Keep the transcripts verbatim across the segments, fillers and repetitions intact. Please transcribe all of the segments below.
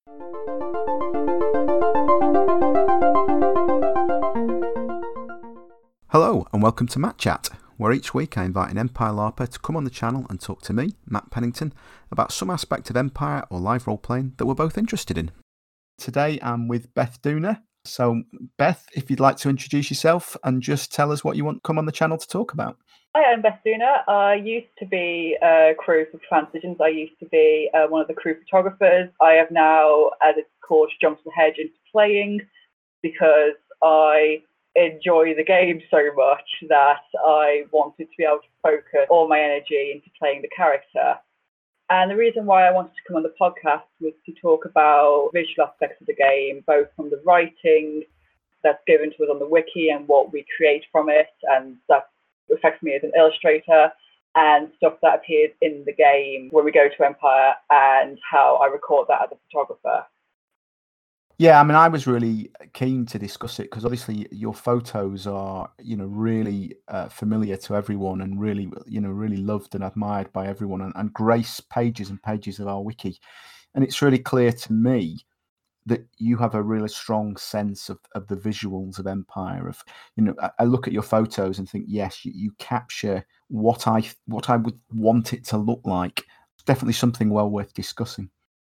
Hello and welcome to Matt Chat, where each week I invite an Empire LARPer to come on the channel and talk to me, Matt Pennington, about some aspect of Empire or live role-playing that we're both interested in. Today I'm with Beth Dooner. So Beth, if you'd like to introduce yourself and just tell us what you want to come on the channel to talk about. Hi, I'm Beth Dooner. I used to be a crew for Transitions. I used to be uh, one of the crew photographers. I have now, as it's called, jumped the hedge into playing because I enjoy the game so much that I wanted to be able to focus all my energy into playing the character. And the reason why I wanted to come on the podcast was to talk about visual aspects of the game, both from the writing that's given to us on the wiki and what we create from it, and that affects me as an illustrator, and stuff that appears in the game when we go to Empire, and how I record that as a photographer. Yeah, I mean, I was really keen to discuss it because obviously your photos are, you know, really uh, familiar to everyone and really, you know, really loved and admired by everyone, and, and grace pages and pages of our wiki. And it's really clear to me that you have a really strong sense of, of the visuals of Empire. Of, you know, I, I look at your photos and think, yes, you, you capture what I what I would want it to look like. It's definitely something well worth discussing.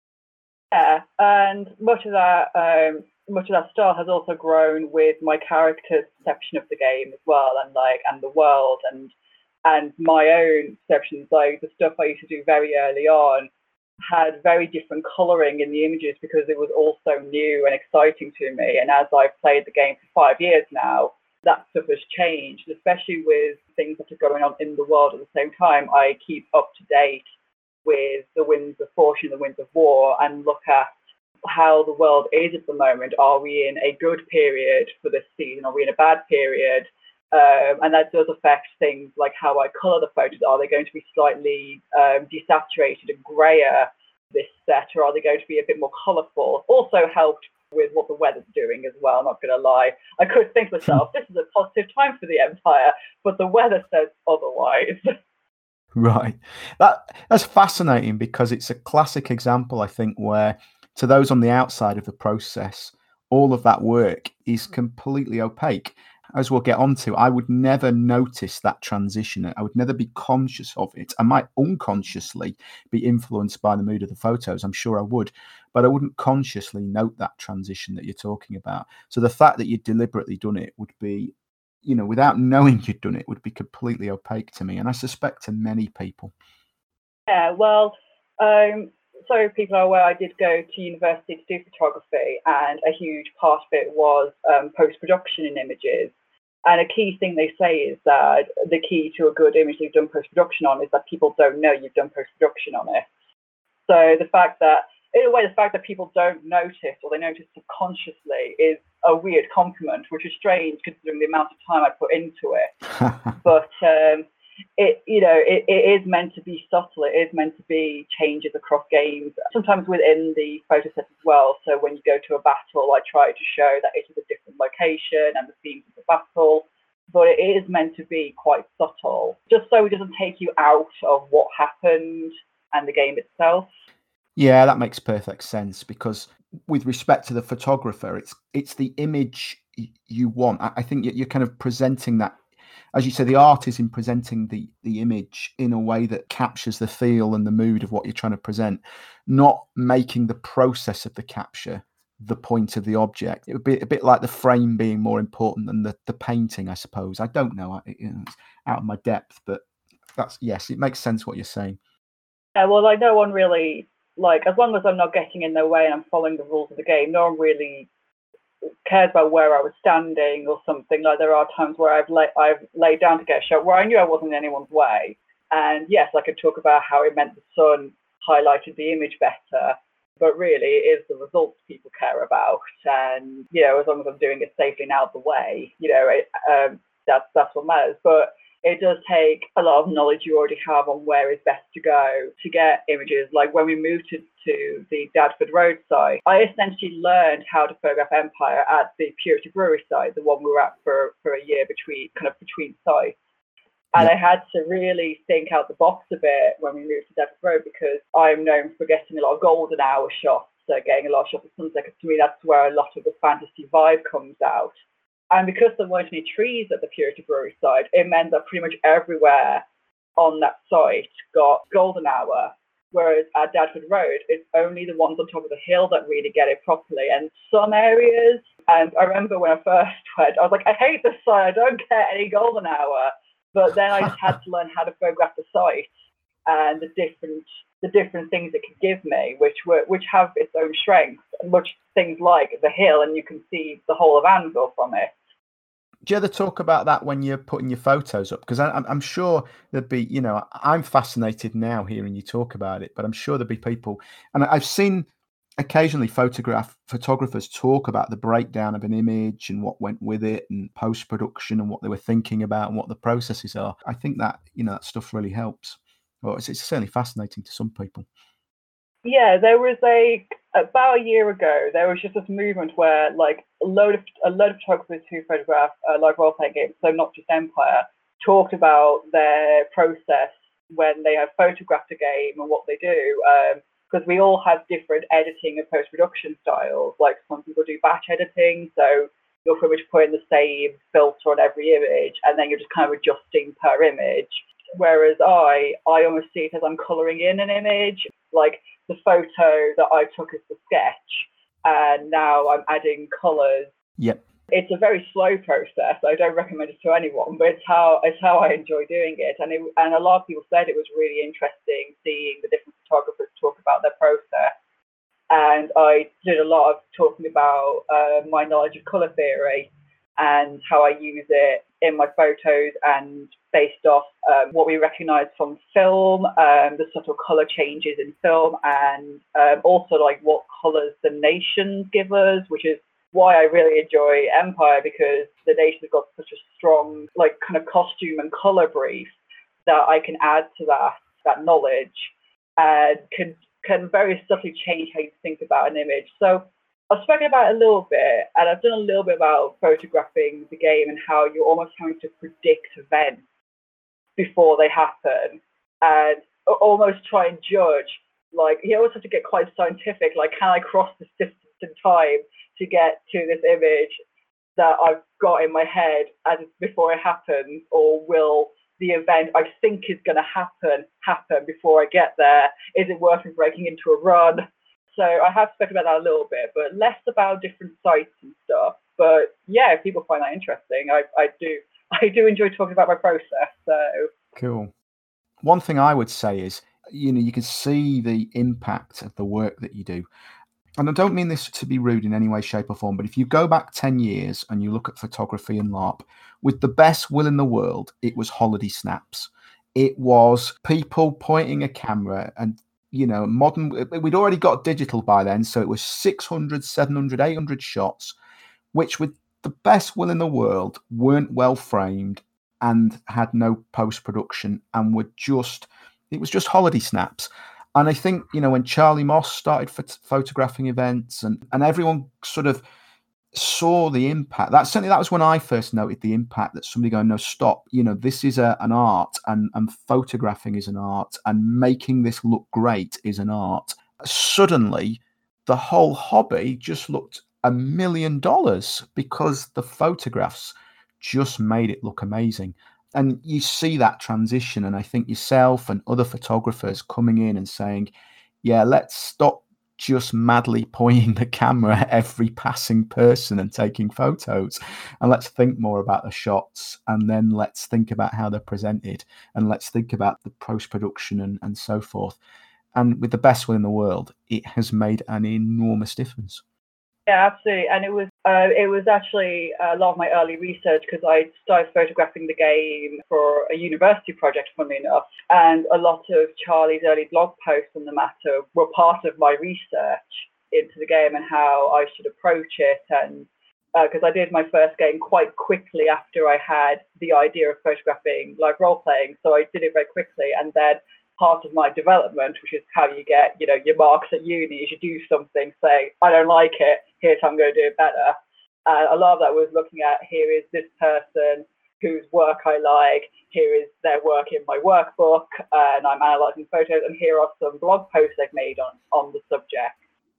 Yeah, and much of that, um, much of that style has also grown with my character's perception of the game as well, and like, and the world, and and my own perceptions. Like the stuff I used to do very early on had very different colouring in the images because it was all so new and exciting to me. And as I've played the game for five years now, that stuff has changed, especially with things that are going on in the world at the same time. I keep up to date with the winds of fortune, the winds of war, and look at how the world is at the moment. Are we in a good period for this season? Are we in a bad period? Um, and that does affect things like how I colour the photos. Are they going to be slightly um, desaturated and grayer this set, or are they going to be a bit more colourful? Also helped with what the weather's doing as well, I'm not going to lie. I could think to myself, this is a positive time for the Empire, but the weather says otherwise. Right. That that's fascinating because it's a classic example, I think, where to those on the outside of the process, all of that work is completely opaque. As we'll get onto, I would never notice that transition. I would never be conscious of it. I might unconsciously be influenced by the mood of the photos. I'm sure I would, but I wouldn't consciously note that transition that you're talking about. So the fact that you'd deliberately done it would be, you know, without knowing you'd done it, would be completely opaque to me, and I suspect to many people. Yeah, well, um, so people are aware I did go to university to do photography, and a huge part of it was um, post-production in images. And a key thing they say is that the key to a good image you've done post-production on is that people don't know you've done post-production on it. So the fact that, in a way, the fact that people don't notice, or they notice subconsciously, is a weird compliment, which is strange considering the amount of time I put into it. But um, it, you know, it, it is meant to be subtle. It is meant to be changes across games, sometimes within the photo set as well. So when you go to a battle, I try to show that it is a different location and the themes of the battle. But it is meant to be quite subtle, just so it doesn't take you out of what happened and the game itself. Yeah, that makes perfect sense, because with respect to the photographer, it's it's the image you want. I think you're kind of presenting that, as you say, the art is in presenting the the image in a way that captures the feel and the mood of what you're trying to present, not making the process of the capture the point of the object. It would be a bit like the frame being more important than the, the painting, I suppose. I don't know. I, you know, it's out of my depth, but that's, yes, it makes sense what you're saying. Yeah, well, like no one really, like, as long as I'm not getting in their way and I'm following the rules of the game, no one really cares about where I was standing or something. Like there are times where I've laid I've laid down to get a shot where I knew I wasn't in anyone's way, and yes, I could talk about how it meant the sun highlighted the image better, but really it is the results people care about. And you know, as long as I'm doing it safely and out of the way, you know, it, um, that's that's what matters. But it does take a lot of knowledge you already have on where is best to go to get images. Like when we moved to, to the Dadford Road site, I essentially learned how to photograph Empire at the Purity Brewery site, the one we were at for, for a year between kind of between sites. And yeah. I had to really think out the box a bit when we moved to Dadford Road, because I'm known for getting a lot of golden hour shots sunset, getting a lot of shots of sunset, because to me that's where a lot of the fantasy vibe comes out. And because there weren't any trees at the Purity Brewery side, it meant that pretty much everywhere on that site got golden hour. Whereas at Dadford Road, it's only the ones on top of the hill that really get it properly. And some areas, and I remember when I first went, I was like, I hate this site, I don't get any golden hour. But then I just had to learn how to photograph the site and the different the different things it could give me, which were which have its own strengths, much things like the hill, and you can see the whole of Anvil from it. Do you ever talk about that when you're putting your photos up? Because I'm, I'm sure there'd be, you know, I'm fascinated now hearing you talk about it, but I'm sure there'd be people, and I've seen occasionally photograph photographers talk about the breakdown of an image and what went with it and post-production and what they were thinking about and what the processes are. I think that, you know, that stuff really helps. Well, it's, it's certainly fascinating to some people. Yeah, there was a about a year ago. There was just this movement where, like, a load of a load of photographers who photograph uh, like role playing games, so not just Empire, talked about their process when they have photographed a game and what they do. Because um, we all have different editing and post production styles. Like some people do batch editing, so you're pretty much putting the same filter on every image, and then you're just kind of adjusting per image. Whereas I, I almost see it as I'm colouring in an image, like the photo that I took as the sketch, and now I'm adding colours. Yep. It's a very slow process. I don't recommend it to anyone, but it's how it's how I enjoy doing it. And it, and a lot of people said it was really interesting seeing the different photographers talk about their process. And I did a lot of talking about uh, my knowledge of colour theory and how I use it in my photos, and based off um, what we recognise from film, um, the subtle colour changes in film, and um, also like what colours the nations give us, which is why I really enjoy Empire, because the nations have got such a strong like kind of costume and colour brief that I can add to that that knowledge and can can very subtly change how you think about an image. So I've spoken about it a little bit, and I've done a little bit about photographing the game and how you're almost having to predict events before they happen and almost try and judge. Like, you always have to get quite scientific, like, can I cross this distance in time to get to this image that I've got in my head and before it happens, or will the event I think is going to happen happen before I get there? Is it worth me breaking into a run? So I have spoken about that a little bit, but less about different sites and stuff. But yeah, if people find that interesting, I, I do I do enjoy talking about my process. So cool. One thing I would say is, you know, you can see the impact of the work that you do. And I don't mean this to be rude in any way, shape or form, but if you go back ten years and you look at photography and LARP, with the best will in the world, it was holiday snaps. It was people pointing a camera and, you know, modern, we'd already got digital by then. So it was six hundred, seven hundred, eight hundred shots, which with the best will in the world weren't well framed and had no post-production and were just, it was just holiday snaps. And I think, you know, when Charlie Moss started phot- photographing events and, and everyone sort of saw the impact, that certainly that was when I first noted the impact that somebody going, no, stop, you know, this is a, an art, and, and photographing is an art, and making this look great is an art. Suddenly, the whole hobby just looked a million dollars because the photographs just made it look amazing. And you see that transition, and I think yourself and other photographers coming in and saying, yeah, let's stop just madly pointing the camera at every passing person and taking photos, and let's think more about the shots, and then let's think about how they're presented, and let's think about the post-production and, and so forth. And with the best will in the world, it has made an enormous difference. Yeah, absolutely. And it was uh, it was actually a lot of my early research, because I started photographing the game for a university project, funnily enough. And a lot of Charlie's early blog posts on the matter were part of my research into the game and how I should approach it. And because uh, I did my first game quite quickly after I had the idea of photographing live role-playing. So I did it very quickly. And then part of my development, which is how you get, you know, your marks at uni, is you do something, say, I don't like it, here's how I'm going to do it better. Uh, a lot of that was looking at, here is this person whose work I like, here is their work in my workbook, uh, and I'm analysing photos, and here are some blog posts I've made on, on the subject.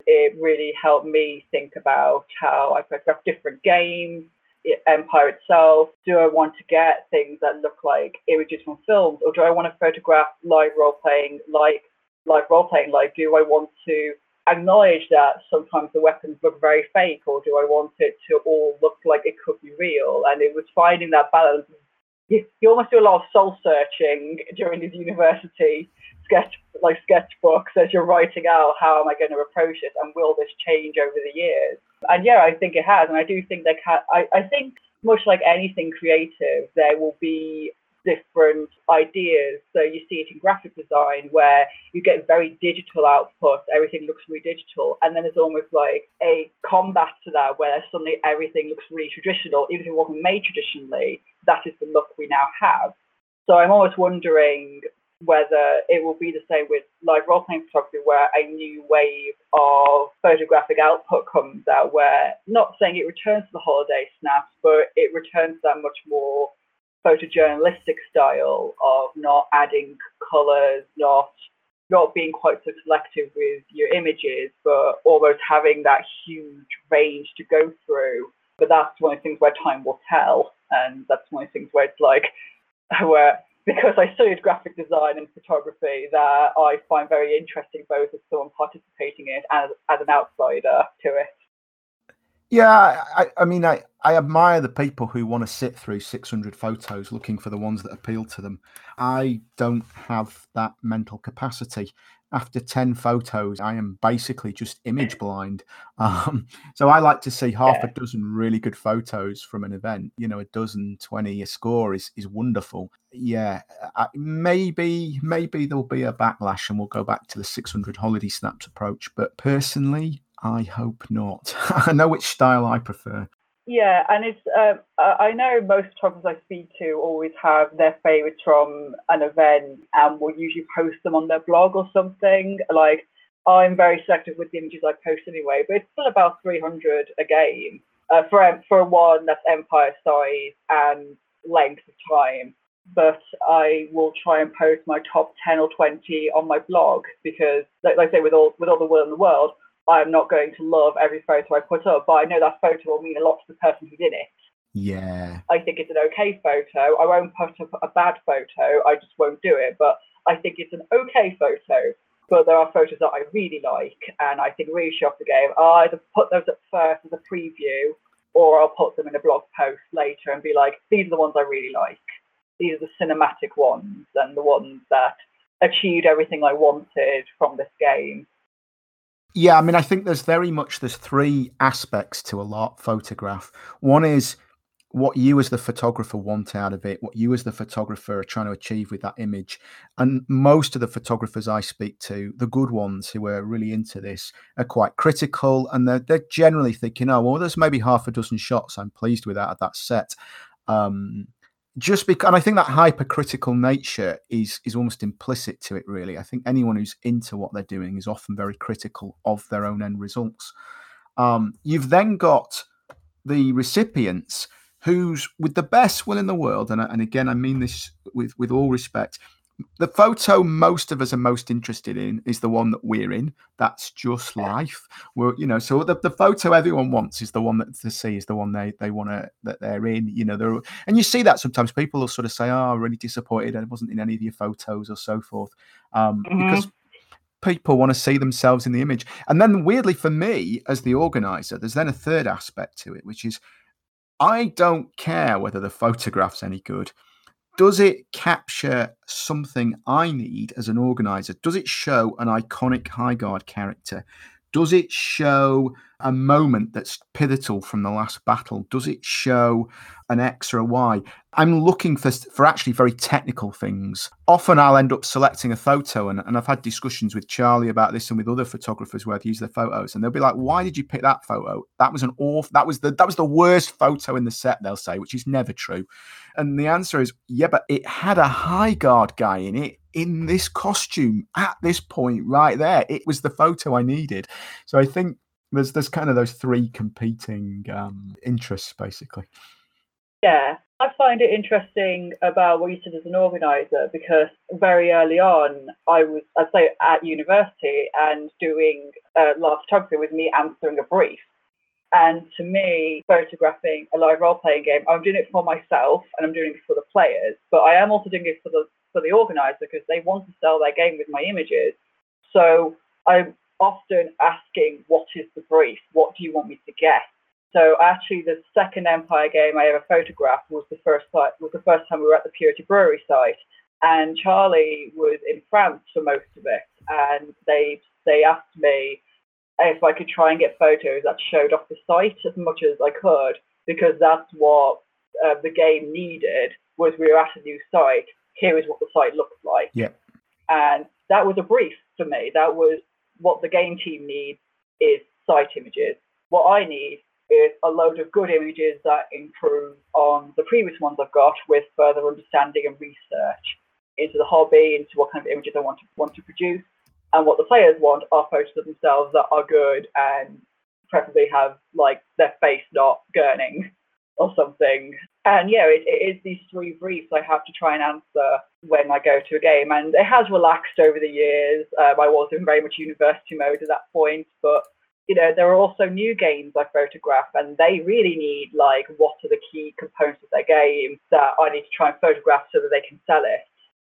It really helped me think about how I photograph different games, Empire itself. Do I want to get things that look like images from films, or do I want to photograph live role playing, like live role playing? Like, do I want to acknowledge that sometimes the weapons look very fake, or do I want it to all look like it could be real? And it was finding that balance. You, you almost do a lot of soul searching during these university sketch like sketchbooks as you're writing out, how am I going to approach it, and will this change over the years? And yeah, I think it has, and I do think that ca- I, I think much like anything creative, there will be different ideas. So you see it in graphic design where you get very digital output, everything looks really digital, and then there's almost like a combat to that where suddenly everything looks really traditional, even if it wasn't made traditionally. That is the look we now have. So I'm always wondering whether it will be the same with live role-playing photography, where a new wave of photographic output comes out, where, not saying it returns to the holiday snaps, but it returns to that much more photojournalistic style of not adding colours, not not being quite so selective with your images, but almost having that huge range to go through. But that's one of the things where time will tell, and that's one of the things where it's like, where because I studied graphic design and photography, that I find very interesting, both as someone participating in it and as an outsider to it. Yeah, I, I mean, I, I admire the people who want to sit through six hundred photos looking for the ones that appeal to them. I don't have that mental capacity. After ten photos, I am basically just image blind. Um, so I like to see half yeah. a dozen really good photos from an event. You know, a dozen, twenty, a score is is wonderful. Yeah, I, maybe maybe there'll be a backlash and we'll go back to the six hundred holiday snaps approach. But personally, I hope not. I know which style I prefer. Yeah, and it's um, I know most photographers I speak to always have their favourites from an event and will usually post them on their blog or something. Like, I'm very selective with the images I post anyway, but it's still about three hundred a game uh, for for one that's Empire size and length of time. But I will try and post my top ten or twenty on my blog because, like, like I say, with all with all the will in the world, I'm not going to love every photo I put up, but I know that photo will mean a lot to the person who's in it. Yeah. I think it's an okay photo. I won't put up a bad photo. I just won't do it. But I think it's an okay photo. But there are photos that I really like and I think really show off the game. I'll either put those up first as a preview, or I'll put them in a blog post later and be like, these are the ones I really like. These are the cinematic ones and the ones that achieved everything I wanted from this game. Yeah, I mean, I think there's very much, there's three aspects to a LARP photograph. One is what you as the photographer want out of it, what you as the photographer are trying to achieve with that image. And most of the photographers I speak to, the good ones who are really into this, are quite critical. And they're, they're generally thinking, oh, well, there's maybe half a dozen shots I'm pleased with out of that set. Um, Just because, and I think that hypercritical nature is is almost implicit to it, really. I think anyone who's into what they're doing is often very critical of their own end results. Um, you've then got the recipients who's, with the best will in the world, and, and again, I mean this with, with all respect, the photo most of us are most interested in is the one that we're in. That's just life. We're, you know, so the, the photo everyone wants is the one that to see is the one they they want to that they're in. You know, they're, and you see that sometimes people will sort of say, "Oh, I'm really disappointed. I wasn't in any of your photos," or so forth, um, mm-hmm. because people want to see themselves in the image. And then, weirdly, for me as the organizer, there's then a third aspect to it, which is I don't care whether the photograph's any good. Does it capture something I need as an organizer? Does it show an iconic Highguard character? Does it show a moment that's pivotal from the last battle? Does it show an X or a Y? I'm looking for, for actually very technical things. Often I'll end up selecting a photo, and, and I've had discussions with Charlie about this and with other photographers where I've used their photos, and they'll be like, "Why did you pick that photo? That was an awful, that was the that was the worst photo in the set," they'll say, which is never true. And the answer is, yeah, but it had a Highguard guy in it, in this costume, at this point right there. It was the photo I needed. So I think there's there's kind of those three competing um, interests, basically. Yeah, I find it interesting about what you said as an organizer, because very early on, I was, I'd say, at university and doing uh, live photography with me answering a brief. And to me, photographing a live role-playing game, I'm doing it for myself and I'm doing it for the players, but I am also doing it for the for the organizer because they want to sell their game with my images. So I'm often asking, what is the brief? What do you want me to get? So actually, the second Empire game I ever photographed was the first was the first time we were at the Purity Brewery site, and Charlie was in France for most of it, and they they asked me if I could try and get photos that showed off the site as much as I could, because that's what uh, the game needed. Was we were at a new site. Here is what the site looks like. Yeah. And that was a brief for me. That was what the game team needs is site images. What I need is a load of good images that improve on the previous ones I've got with further understanding and research into the hobby, into what kind of images I want to want to produce. And what the players want are photos of themselves that are good and preferably have like their face not gurning or something. And yeah, it, it is these three briefs I have to try and answer when I go to a game. And it has relaxed over the years. Um, I was in very much university mode at that point, but you know, there are also new games I photograph, and they really need like, what are the key components of their game that I need to try and photograph so that they can sell it.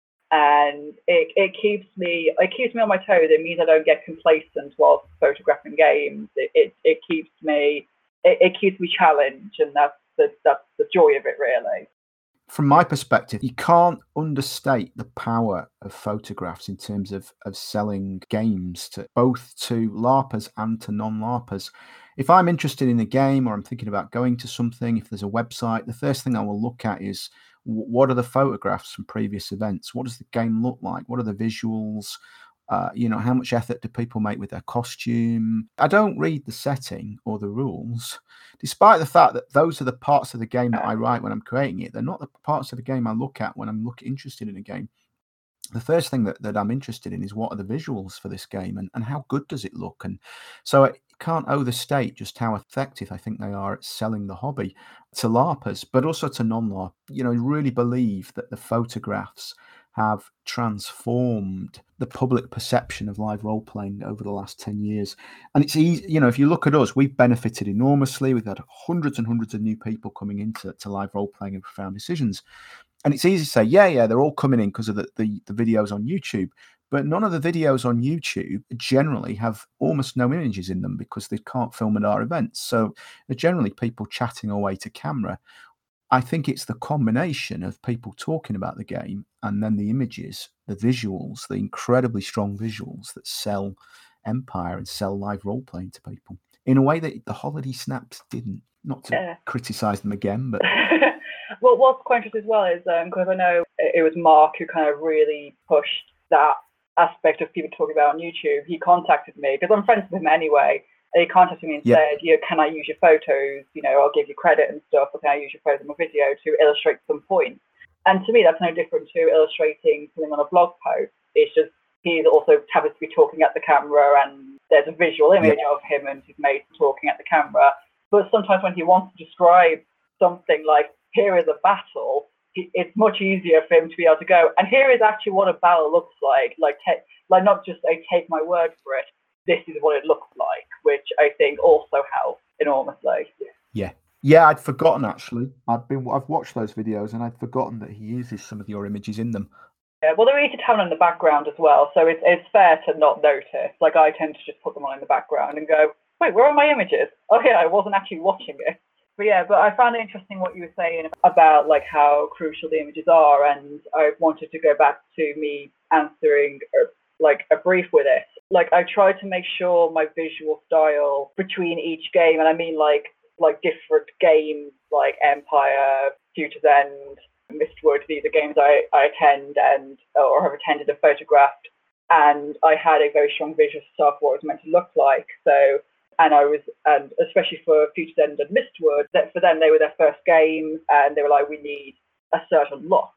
And it, it keeps me it keeps me on my toes. It means I don't get complacent while photographing games. It it, it keeps me it, it keeps me challenged, and that's the that's the joy of it, really. From my perspective, you can't understate the power of photographs in terms of of selling games to both to LARPers and to non-LARPers. If I'm interested in a game or I'm thinking about going to something, if there's a website, the first thing I will look at is, what are the photographs from previous events? What does the game look like? What are the visuals? Uh, you know, how much effort do people make with their costume? I don't read the setting or the rules, despite the fact that those are the parts of the game that I write when I'm creating it. They're not the parts of the game I look at when I'm look, interested in a game. The first thing that, that I'm interested in is, what are the visuals for this game, and, and how good does it look? And so I can't overstate just how effective I think they are at selling the hobby to LARPers, but also to non-LARP. You know, I really believe that the photographs have transformed the public perception of live role-playing over the last ten years. And it's easy, you know, if you look at us, we've benefited enormously. We've had hundreds and hundreds of new people coming into to live role-playing and Profound Decisions. And it's easy to say, yeah, yeah, they're all coming in because of the, the, the videos on YouTube. But none of the videos on YouTube generally have almost no images in them because they can't film at our events. So they're generally people chatting away to camera. I think it's the combination of people talking about the game and then the images, the visuals, the incredibly strong visuals that sell Empire and sell live role-playing to people in a way that the Holiday Snaps didn't. Not to yeah. criticise them again, but... Well, what's quite interesting as well is, because um, I know it was Mark who kind of really pushed that aspect of people talking about on YouTube. He contacted me, because I'm friends with him anyway, and he contacted me and yep. said, you know, can I use your photos? You know, I'll give you credit and stuff, or can I use your photos in my video to illustrate some points? And to me, that's no different to illustrating something on a blog post. It's just, he's also happens to be talking at the camera, and there's a visual image yep. of him and his mate talking at the camera. But sometimes when he wants to describe something like, here is a battle, it's much easier for him to be able to go, and here is actually what a battle looks like, like take, like not just a take my word for it, this is what it looks like, which I think also helps enormously. Yeah. Yeah, I'd forgotten actually. I've been I've watched those videos and I'd forgotten that he uses some of your images in them. Yeah, well, they're easy to have in the background as well, so it's it's fair to not notice. Like, I tend to just put them on in the background and go, wait, where are my images? Oh yeah, I wasn't actually watching it. But yeah, but I found it interesting what you were saying about like how crucial the images are, and I wanted to go back to me answering a, like a brief with it. Like, I tried to make sure my visual style between each game, and I mean like like different games like Empire, Future's End, Mistwood. These are games I, I attend and or have attended and photographed, and I had a very strong visual stuff what it was meant to look like. So. And I was, and especially for Future's End and Mistwood, that for them, they were their first games, and they were like, we need a certain look.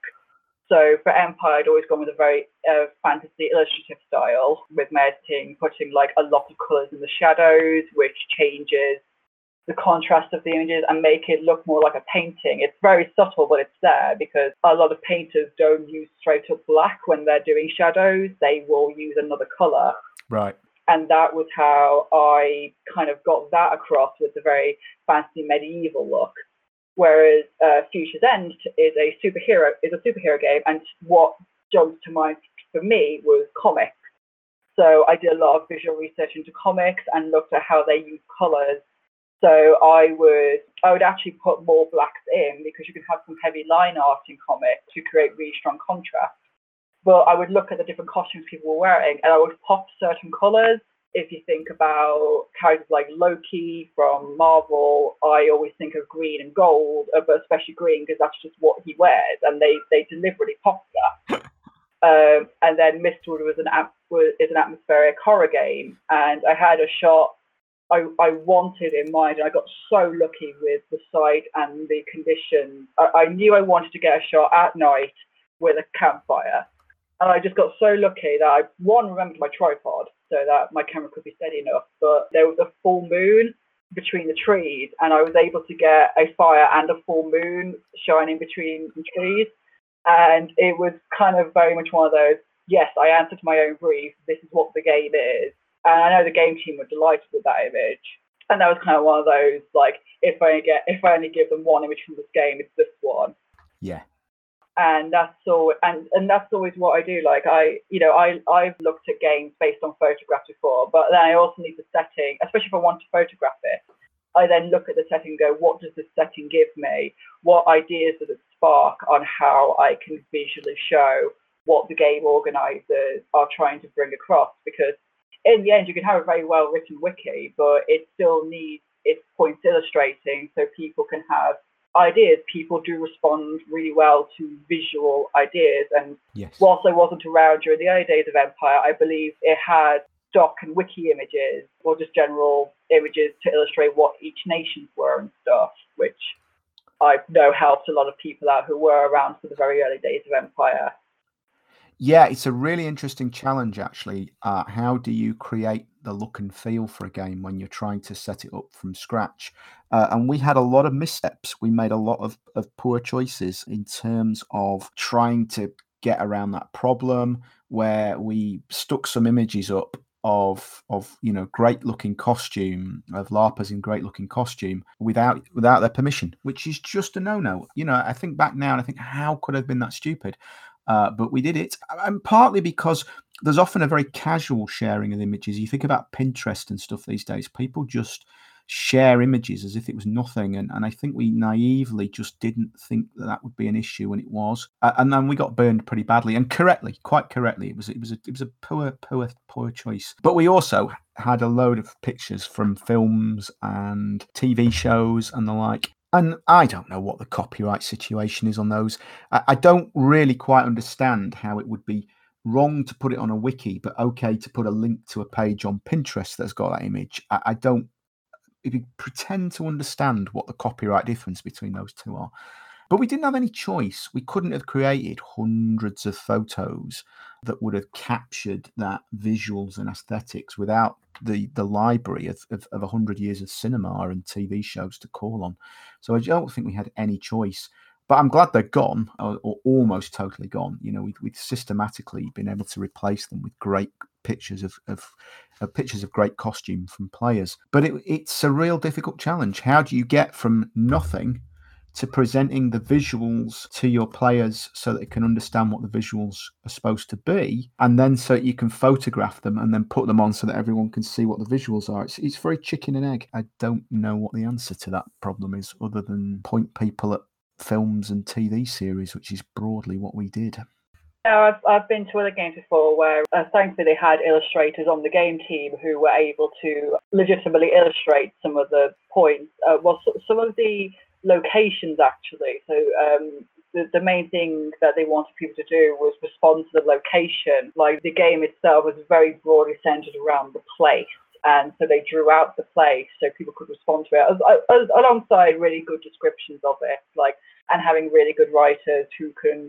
So for Empire, I'd always gone with a very uh, fantasy illustrative style, with my editing, putting like a lot of colours in the shadows, which changes the contrast of the images and make it look more like a painting. It's very subtle, but it's there because a lot of painters don't use straight up black when they're doing shadows. They will use another color. Right. And that was how I kind of got that across with the very fancy medieval look. Whereas uh, Future's End is a superhero is a superhero game, and what jumped to mind for me was comics. So I did a lot of visual research into comics and looked at how they use colors. So I would I would actually put more blacks in because you can have some heavy line art in comics to create really strong contrast. But I would look at the different costumes people were wearing, and I would pop certain colors. If you think about characters like Loki from Marvel, I always think of green and gold, but especially green because that's just what he wears, and they, they deliberately popped that. um, and then Mistwood was an was, is an atmospheric horror game, and I had a shot I, I wanted in mind, and I got so lucky with the site and the conditions. I, I knew I wanted to get a shot at night with a campfire. And I just got so lucky that I, one, remembered my tripod so that my camera could be steady enough, but there was a full moon between the trees, and I was able to get a fire and a full moon shining between the trees. And it was kind of very much one of those, yes, I answered my own brief, this is what the game is. And I know the game team were delighted with that image. And that was kind of one of those, like, if I get, if I only give them one image from this game, it's this one. Yeah. And that's all, and, and that's always what I do. Like I, you know, I I've looked at games based on photographs before, but then I also need the setting, especially if I want to photograph it. I then look at the setting and go, what does this setting give me? What ideas does it spark on how I can visually show what the game organizers are trying to bring across? Because in the end, you can have a very well written wiki, but it still needs its points illustrating so people can have ideas. People do respond really well to visual ideas, and yes. Whilst I wasn't around during the early days of Empire, I believe it had stock and wiki images or just general images to illustrate what each nations were and stuff, which I know helped a lot of people out who were around for the very early days of Empire. Yeah, it's a really interesting challenge, actually. Uh, how do you create the look and feel for a game when you're trying to set it up from scratch? Uh, and we had a lot of missteps. We made a lot of, of poor choices in terms of trying to get around that problem, where we stuck some images up of of you know great looking costume of LARPers in great looking costume without without their permission, which is just a no-no. You know, I think back now and I think, how could I have been that stupid? Uh, but we did it, and partly because there's often a very casual sharing of images. You think about Pinterest and stuff these days, people just share images as if it was nothing, and, and I think we naively just didn't think that that would be an issue, and it was. Uh, and then we got burned pretty badly, and correctly, quite correctly. It was it was a, it was a poor, poor, poor choice. But we also had a load of pictures from films and T V shows and the like. And I don't know what the copyright situation is on those. I, I don't really quite understand how it would be wrong to put it on a wiki, but okay to put a link to a page on Pinterest that's got that image. I, I don't if you pretend to understand what the copyright difference between those two are. But we didn't have any choice. We couldn't have created hundreds of photos that would have captured that visuals and aesthetics without the the library of, of, of one hundred years of cinema and T V shows to call on. So I don't think we had any choice. But I'm glad they're gone, or, or almost totally gone. You know, we've, we've systematically been able to replace them with great pictures of, of, of pictures of great costume from players. But it, it's a real difficult challenge. How do you get from nothing to presenting the visuals to your players so that they can understand what the visuals are supposed to be, and then so you can photograph them and then put them on so that everyone can see what the visuals are? It's, it's very chicken and egg. I don't know what the answer to that problem is, other than point people at films and T V series, which is broadly what we did. Yeah, I've, I've been to other games before where uh, thankfully they had illustrators on the game team who were able to legitimately illustrate some of the points. Uh, well, so, some of the locations actually. So um, the, the main thing that they wanted people to do was respond to the location. Like the game itself was very broadly centered around the place. And so they drew out the place so people could respond to it, as, as, alongside really good descriptions of it, like, and having really good writers who can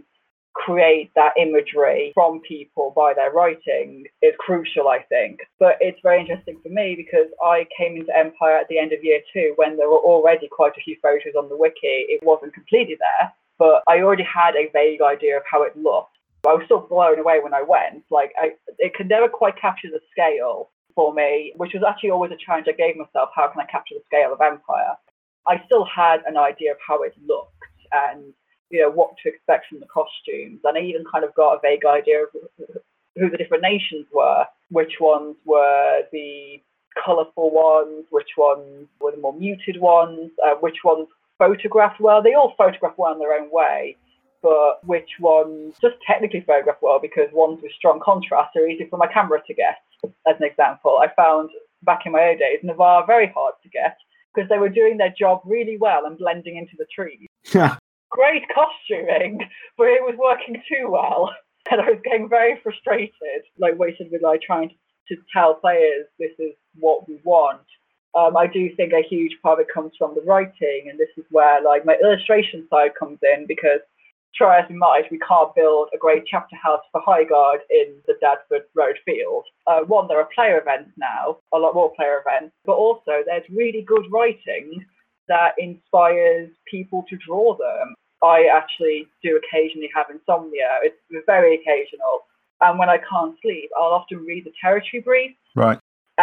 create that imagery from people by their writing is crucial, I think. But it's very interesting for me because I came into Empire at the end of year two when there were already quite a few photos on the wiki. It wasn't completely there, but I already had a vague idea of how it looked. I was still blown away when I went. Like, I, it could never quite capture the scale for me, which was actually always a challenge I gave myself. How can I capture the scale of Empire? I still had an idea of how it looked and, you know, what to expect from the costumes. And I even kind of got a vague idea of who the different nations were, which ones were the colourful ones, which ones were the more muted ones, uh, which ones photographed well. They all photographed well in their own way, but which ones just technically photographed well because ones with strong contrast are easy for my camera to get. As an example, I found back in my old days, Navarre very hard to get because they were doing their job really well and blending into the trees. Yeah. Great costuming, but it was working too well. And I was getting very frustrated, like wasted with like trying to, to tell players this is what we want. Um, I do think a huge part of it comes from the writing, and this is where like my illustration side comes in because try as we might, we can't build a great chapter house for Highguard in the Dadford Road field. Uh, one, there are player events now, a lot more player events, but also there's really good writing that inspires people to draw them. I actually do occasionally have insomnia. It's very occasional. And when I can't sleep, I'll often read the territory brief. Right.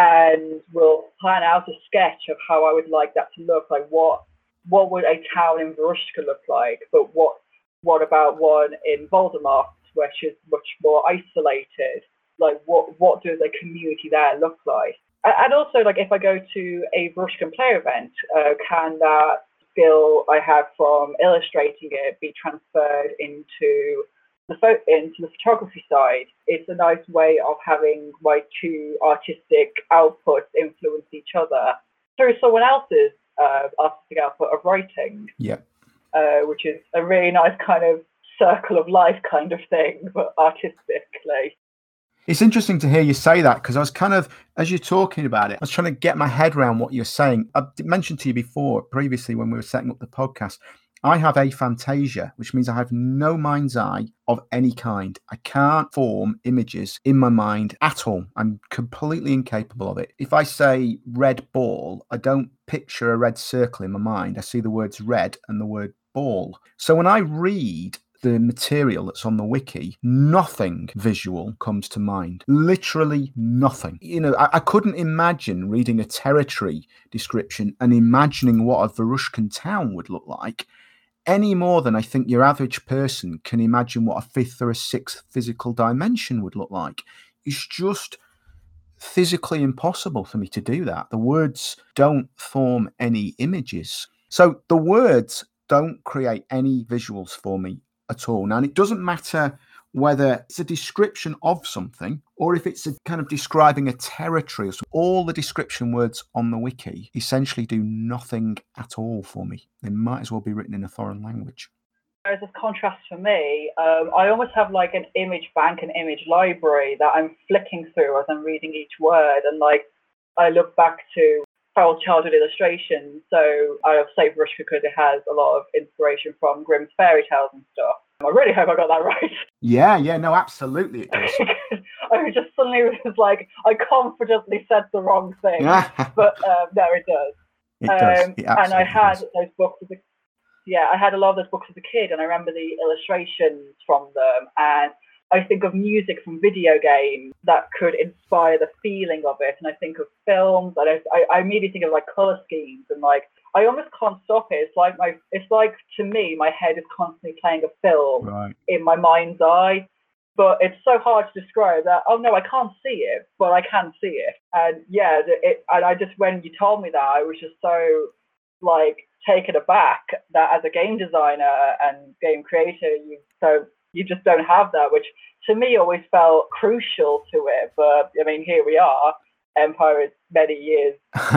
And we'll plan out a sketch of how I would like that to look. Like what what would a town in Varushka look like? But what what about one in Voldemort, which is much more isolated? Like what what does a community there look like? And also, like if I go to a Varushkan player event, uh, can that skill I have from illustrating it be transferred into the pho- into the photography side? It's a nice way of having my two artistic outputs influence each other through someone else's uh, artistic output of writing. Yeah. Uh, which is a really nice kind of circle of life kind of thing, but artistically. It's interesting to hear you say that because I was kind of, as you're talking about it, I was trying to get my head around what you're saying. I mentioned to you before, previously, when we were setting up the podcast, I have aphantasia, which means I have no mind's eye of any kind. I can't form images in my mind at all. I'm completely incapable of it. If I say red ball, I don't picture a red circle in my mind. I see the words red and the word ball. So when I read the material that's on the wiki, nothing visual comes to mind. Literally nothing. You know, I, I couldn't imagine reading a territory description and imagining what a Varushkan town would look like any more than I think your average person can imagine what a fifth or a sixth physical dimension would look like. It's just physically impossible for me to do that. The words don't form any images. So the words don't create any visuals for me at all. Now, and it doesn't matter whether it's a description of something or if it's a kind of describing a territory. All the description words on the wiki essentially do nothing at all for me. They might as well be written in a foreign language. There's a contrast for me. Um, I almost have like an image bank, an image library that I'm flicking through as I'm reading each word. And like, I look back to feral childhood illustrations. So I say Varushka because it has a lot of inspiration from Grimm's fairy tales and stuff. I really hope I got that right. Yeah, yeah, no, absolutely it does. I was just suddenly was like, I confidently said the wrong thing, but uh, no, it does. It does. Um, it and I had does. those books as a, yeah, I had a lot of those books as a kid, and I remember the illustrations from them. And I think of music from video games that could inspire the feeling of it, and I think of films, and I, I, I immediately think of like color schemes, and like I almost can't stop it. It's like my, it's like to me, my head is constantly playing a film right. in my mind's eye. But it's so hard to describe that. Oh no, I can't see it, but I can see it. And yeah, it. And I just when you told me that, I was just so like taken aback that as a game designer and game creator, you so you just don't have that, which to me always felt crucial to it. But I mean, here we are. Empire is many years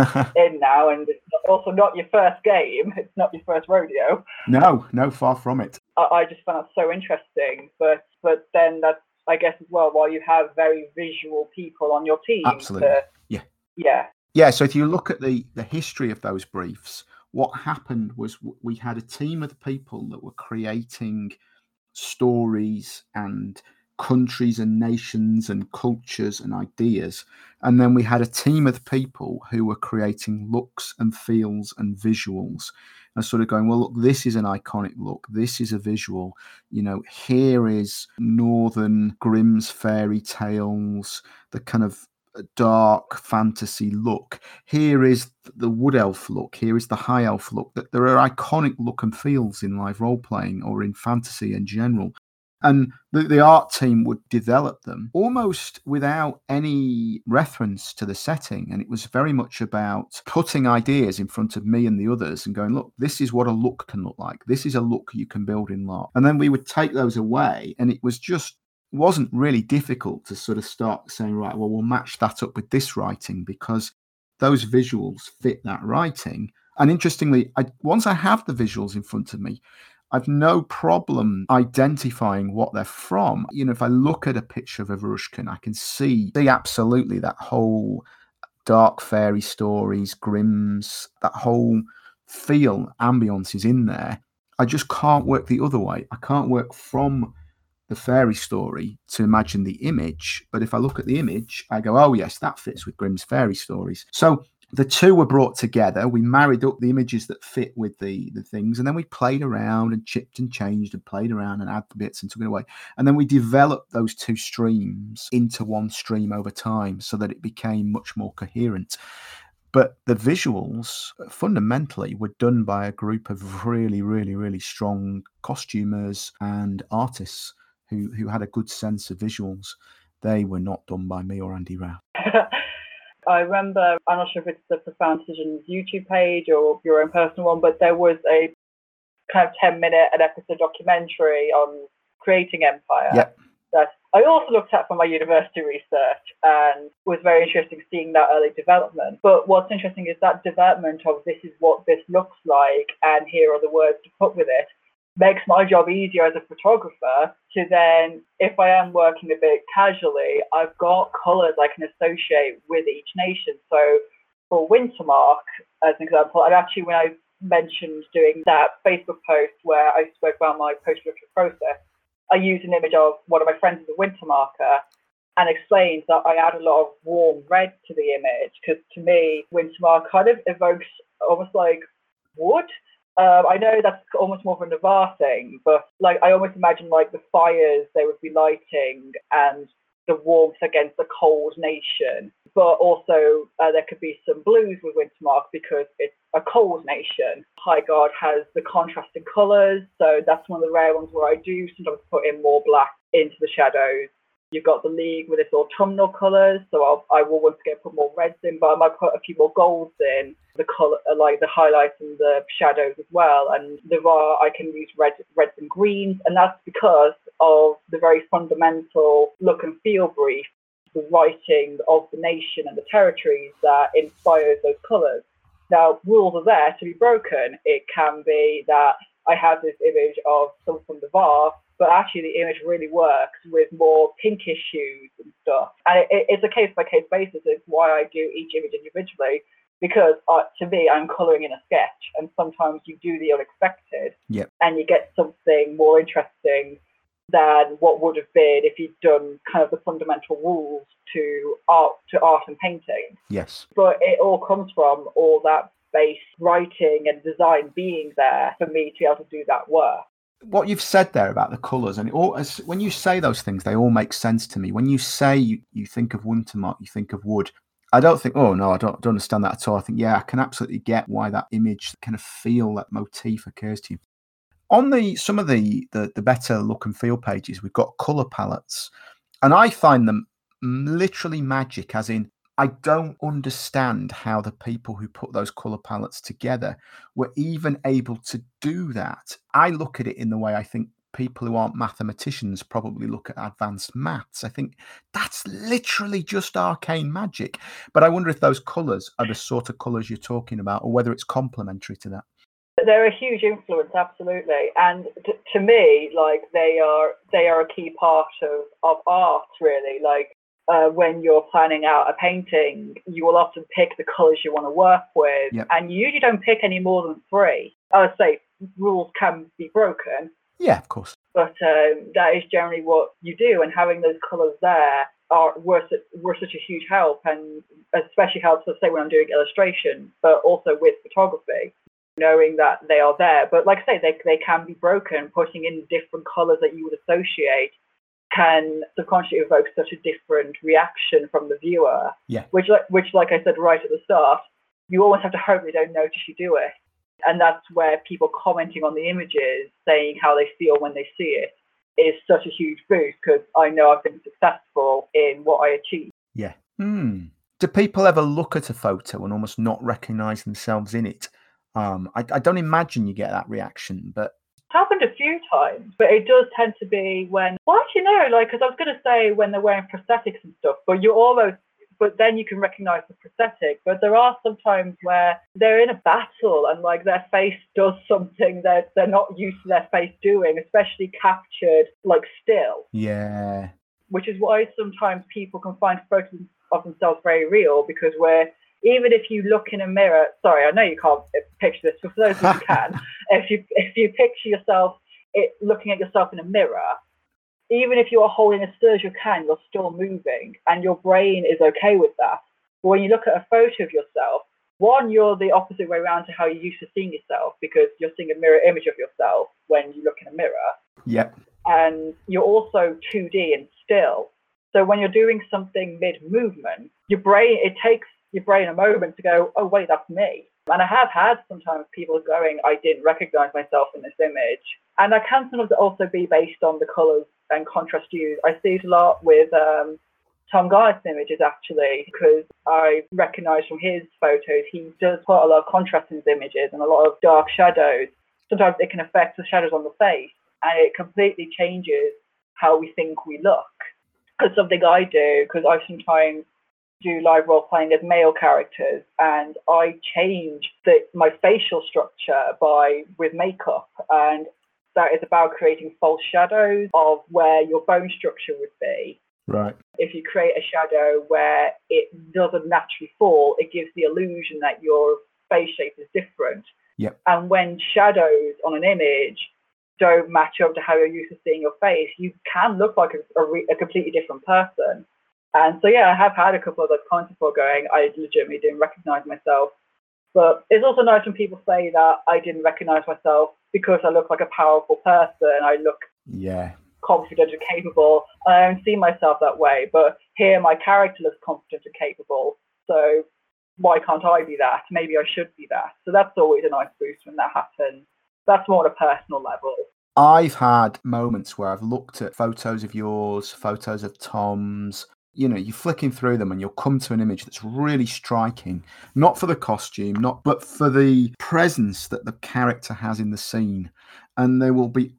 in now, and it's also not your first game. It's not your first rodeo. No, no, far from it. I, I just found that so interesting. But but then that's, I guess, as well, while you have very visual people on your team. Absolutely. To, yeah. Yeah. Yeah. So if you look at the, the history of those briefs, what happened was we had a team of people that were creating stories and countries and nations and cultures and ideas. And then we had a team of people who were creating looks and feels and visuals and sort of going, well, look, this is an iconic look. This is a visual. You know, here is Northern Grimm's fairy tales, the kind of dark fantasy look. Here is the wood elf look. Here is the high elf look. That there are iconic look and feels in live role playing or in fantasy in general. And the, the art team would develop them almost without any reference to the setting. And it was very much about putting ideas in front of me and the others and going, look, this is what a look can look like. This is a look you can build in LARP. And then we would take those away, and it was just wasn't really difficult to sort of start saying, right, well, we'll match that up with this writing because those visuals fit that writing. And interestingly, I, once I have the visuals in front of me, I've no problem identifying what they're from. You know, if I look at a picture of a Varushkin, I can see, see absolutely that whole dark fairy stories, Grimm's, that whole feel, ambience is in there. I just can't work the other way. I can't work from the fairy story to imagine the image. But if I look at the image, I go, oh, yes, that fits with Grimm's fairy stories. So the two were brought together. We married up the images that fit with the, the things, and then we played around and chipped and changed and played around and added bits and took it away. And then we developed those two streams into one stream over time so that it became much more coherent. But the visuals fundamentally were done by a group of really, really, really strong costumers and artists who, who had a good sense of visuals. They were not done by me or Andy Rouse. I remember, I'm not sure if it's the Profound Decisions YouTube page or your own personal one, but there was a kind of ten minute an episode documentary on creating Empire yep. that I also looked at for my university research, and was very interesting seeing that early development. But what's interesting is that development of this is what this looks like and here are the words to put with it makes my job easier as a photographer to then, if I am working a bit casually, I've got colours I can associate with each nation. So for Wintermark, as an example, and actually when I mentioned doing that Facebook post where I spoke about my post-production process, I used an image of one of my friends as a Wintermarker and explained that I add a lot of warm red to the image because to me, Wintermark kind of evokes almost like wood. Um, I know that's almost more of a Navarre thing, but like I almost imagine like the fires they would be lighting and the warmth against the cold nation. But also uh, there could be some blues with Wintermark because it's a cold nation. Highguard has the contrasting colours, so that's one of the rare ones where I do sometimes put in more black into the shadows. You've got the League with its autumnal colours, so I'll, I will once again put more reds in, but I might put a few more golds in, the colour, like the highlights and the shadows as well. And Navarre, I can use red, reds and greens, and that's because of the very fundamental look and feel brief, the writing of the nation and the territories that inspires those colours. Now, rules are there to be broken. It can be that I have this image of someone from Navarre, but actually the image really works with more pinkish hues and stuff. And it, it, it's a case-by-case basis. It's why I do each image individually, because uh, to me, I'm colouring in a sketch, and sometimes you do the unexpected, yep. and you get something more interesting than what would have been if you'd done kind of the fundamental rules to art, to art and painting. Yes. But it all comes from all that base writing and design being there for me to be able to do that work. What you've said there about the colours, and it all, as, when you say those things, they all make sense to me. When you say you, you think of Wintermark, you think of wood. I don't think, oh no, I don't, don't understand that at all. I think, yeah, I can absolutely get why that image, kind of feel, that motif occurs to you. On the some of the, the the better look and feel pages, we've got colour palettes, and I find them literally magic, as in, I don't understand how the people who put those colour palettes together were even able to do that. I look at it in the way I think people who aren't mathematicians probably look at advanced maths. I think that's literally just arcane magic. But I wonder if those colours are the sort of colours you're talking about, or whether it's complementary to that. They're a huge influence, absolutely, and t- to me, like they are, they are a key part of, of art, really. Like uh, when you're planning out a painting, you will often pick the colours you want to work with, yep. and you usually don't pick any more than three. I would say rules can be broken, Yeah, of course. But um, that is generally what you do, and having those colours there are were, were such a huge help, and especially helps us say when I'm doing illustration, but also with photography, knowing that they are there. But like I say, they they can be broken. Putting in different colours that you would associate can subconsciously evoke such a different reaction from the viewer. Yeah. Which, like, which, like I said right at the start, you always have to hope they don't notice you do it. And that's where people commenting on the images, saying how they feel when they see it, is such a huge boost, because I know I've been successful in what I achieve. Yeah. Hmm. Do people ever look at a photo and almost not recognise themselves in it? Um, I, I don't imagine you get that reaction, but Happened a few times, but it does tend to be when, well, actually, no, like, because I was going to say when they're wearing prosthetics and stuff, but you almost, but then you can recognize the prosthetic. But there are some times where they're in a battle and like their face does something that they're not used to their face doing, especially captured like still. Yeah. Which is why sometimes people can find photos of themselves very real, because we're, even if you look in a mirror, sorry, I know you can't picture this, but for those of you who can, if you if you picture yourself it, looking at yourself in a mirror, even if you are holding as still as you can, you're still moving, and your brain is okay with that. But when you look at a photo of yourself, one, you're the opposite way around to how you're used to seeing yourself, because you're seeing a mirror image of yourself when you look in a mirror. Yep. And you're also two D and still. So when you're doing something mid-movement, your brain, it takes your brain a moment to go, oh, wait, that's me. And I have had sometimes people going, I didn't recognize myself in this image. And that can sometimes also be based on the colors and contrast used. I see it a lot with um, Tom Garnett's images, actually, because I recognize from his photos, he does put a lot of contrast in his images and a lot of dark shadows. Sometimes it can affect the shadows on the face, and it completely changes how we think we look. Because something I do, because I sometimes do live role playing as male characters, and I change the, my facial structure by with makeup, and that is about creating false shadows of where your bone structure would be. Right. If you create a shadow where it doesn't naturally fall, it gives the illusion that your face shape is different. Yep. And when shadows on an image don't match up to how you're used to seeing your face, you can look like a, a, re- a completely different person. And so, yeah, I have had a couple of those comments before going, I legitimately didn't recognize myself. But it's also nice when people say that I didn't recognize myself because I look like a powerful person. I look yeah. confident and capable. I don't see myself that way. But here, my character looks confident and capable. So why can't I be that? Maybe I should be that. So that's always a nice boost when that happens. That's more on a personal level. I've had moments where I've looked at photos of yours, photos of Tom's. You know, you're flicking through them and you'll come to an image that's really striking, not for the costume, not but for the presence that the character has in the scene. And they will be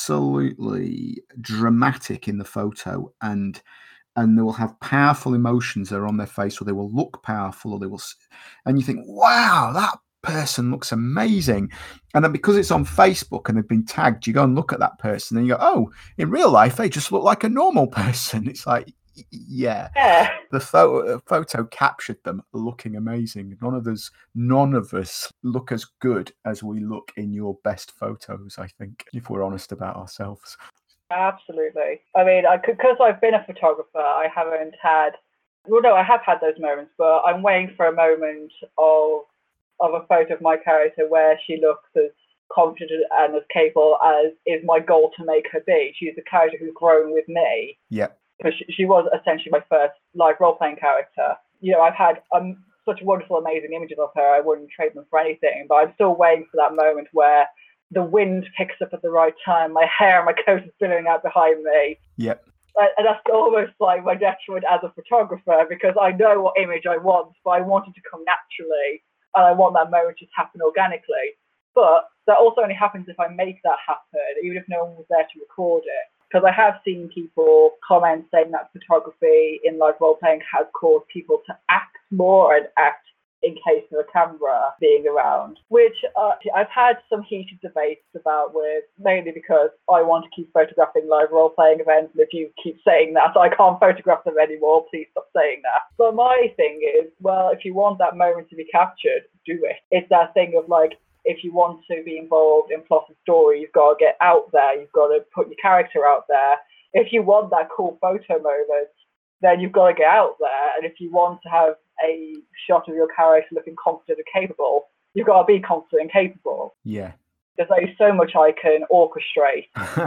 absolutely dramatic in the photo, and and they will have powerful emotions that are on their face, or they will look powerful, or they will, and you think, wow, that person looks amazing. And then because it's on Facebook and they've been tagged, you go and look at that person and you go, oh, in real life, they just look like a normal person. It's like, yeah, yeah. the photo, the photo captured them looking amazing. None of us, none of us look as good as we look in your best photos, I think, if we're honest about ourselves. Absolutely. I mean, I could, because I've been a photographer, I haven't had, well, no, I have had those moments, but I'm waiting for a moment of of a photo of my character where she looks as confident and as capable as is my goal to make her be. She's a character who's grown with me. Yeah. Because she, she was essentially my first live role-playing character. You know, I've had um, such wonderful, amazing images of her. I wouldn't trade them for anything, but I'm still waiting for that moment where the wind picks up at the right time, my hair and my coat is billowing out behind me. Yep. And that's almost like my detriment as a photographer, because I know what image I want, but I want it to come naturally, and I want that moment to happen organically. But that also only happens if I make that happen, even if no one was there to record it. Because I have seen people comment saying that photography in live role-playing has caused people to act more and act in case of a camera being around, which uh, I've had some heated debates about, with mainly because I want to keep photographing live role-playing events, and if you keep saying that, I can't photograph them anymore, please stop saying that. But my thing is, well, if you want that moment to be captured, do it. It's that thing of like, if you want to be involved in plot and story, you've got to get out there. You've got to put your character out there. If you want that cool photo moment, then you've got to get out there. And if you want to have a shot of your character looking confident and capable, you've got to be confident and capable. Yeah. There's only so much I can orchestrate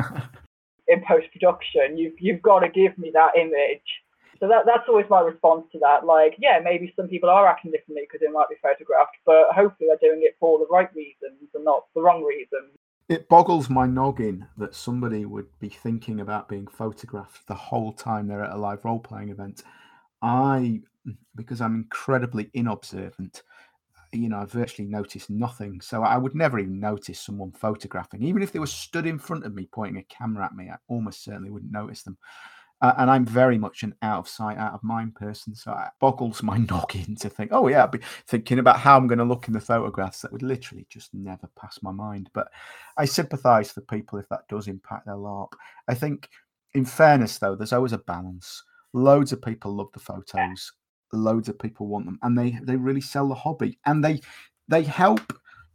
in post-production. You've, you've got to give me that image. So that that's always my response to that. Like, yeah, maybe some people are acting differently because they might be photographed, but hopefully they're doing it for the right reasons and not the wrong reasons. It boggles my noggin that somebody would be thinking about being photographed the whole time they're at a live role-playing event. I, because I'm incredibly inobservant, you know, I virtually notice nothing. So I would never even notice someone photographing. Even if they were stood in front of me pointing a camera at me, I almost certainly wouldn't notice them. Uh, and I'm very much an out of sight, out of mind person. So it boggles my noggin to think, oh, yeah, I'd be thinking about how I'm going to look in the photographs. That would literally just never pass my mind. But I sympathise for people if that does impact their LARP. I think, in fairness, though, there's always a balance. Loads of people love the photos. Loads of people want them. And they, they really sell the hobby. And they they help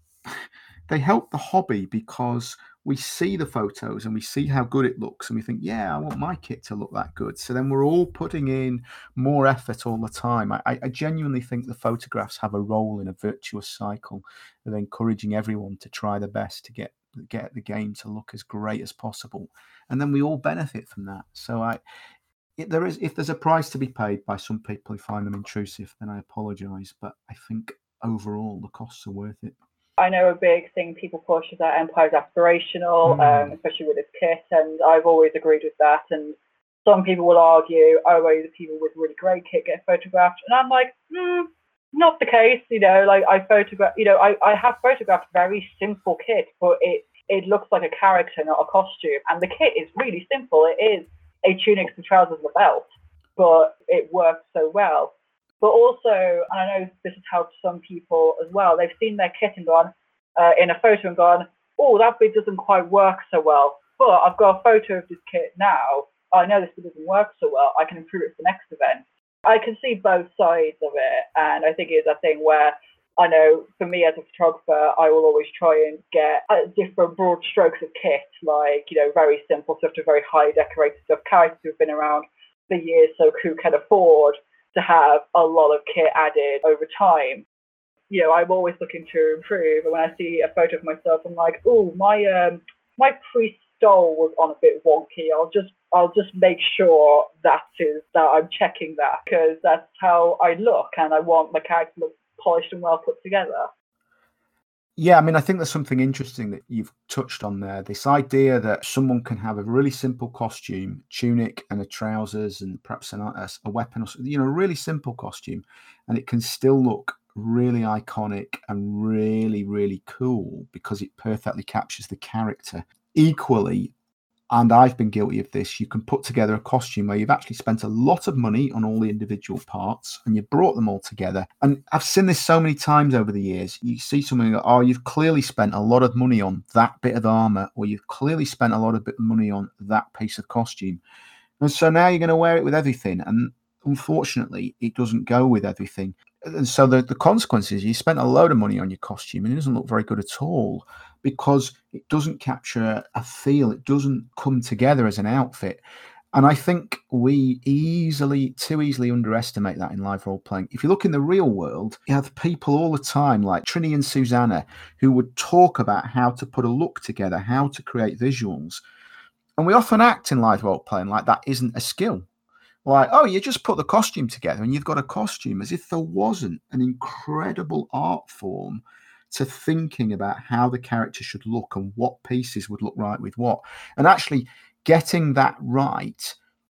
they help the hobby because we see the photos and we see how good it looks and we think, yeah, I want my kit to look that good. So then we're all putting in more effort all the time. I, I genuinely think the photographs have a role in a virtuous cycle of encouraging everyone to try their best to get get the game to look as great as possible. And then we all benefit from that. So I, if there is, if there's a price to be paid by some people who find them intrusive, then I apologise. But I think overall the costs are worth it. I know a big thing people push is that Empire's aspirational, mm. um, especially with its kit, and I've always agreed with that. And some people will argue, oh, well, the people with really great kit get photographed, and I'm like, hmm, not the case. You know, like I photograph, you know, I, I have photographed very simple kit, but it it looks like a character, not a costume, and the kit is really simple. It is a tunic, some trousers, and a belt, but it works so well. But also, and I know this has helped some people as well, they've seen their kit and gone, uh, in a photo and gone, oh, that bit doesn't quite work so well. But I've got a photo of this kit now. I know this bit doesn't work so well. I can improve it for the next event. I can see both sides of it. And I think it's a thing where I know for me as a photographer, I will always try and get uh, different broad strokes of kit, like, you know, very simple stuff to very high decorated stuff, characters who've been around for years, so who can afford to have a lot of kit added over time. You know, I'm always looking to improve. And when I see a photo of myself, I'm like, oh, my um, my priest stole was on a bit wonky. I'll just I'll just make sure that is that I'm checking that because that's how I look, and I want my character to look polished and well put together. Yeah, I mean, I think there's something interesting that you've touched on there. This idea that someone can have a really simple costume, tunic and a trousers and perhaps an, a, a weapon, or you know, a really simple costume, and it can still look really iconic and really, really cool because it perfectly captures the character. Equally, and I've been guilty of this, you can put together a costume where you've actually spent a lot of money on all the individual parts and you've brought them all together. And I've seen this so many times over the years. You see something like, oh, you've clearly spent a lot of money on that bit of armor, or you've clearly spent a lot of bit of money on that piece of costume. And so now you're going to wear it with everything. And unfortunately, it doesn't go with everything. And so the, the consequence is you spent a load of money on your costume and it doesn't look very good at all because it doesn't capture a feel. It doesn't come together as an outfit. And I think we easily, too easily underestimate that in live role playing. If you look in the real world, you have people all the time like Trini and Susanna who would talk about how to put a look together, how to create visuals. And we often act in live role playing like that isn't a skill. Like, oh, you just put the costume together and you've got a costume, as if there wasn't an incredible art form to thinking about how the character should look and what pieces would look right with what. And actually getting that right,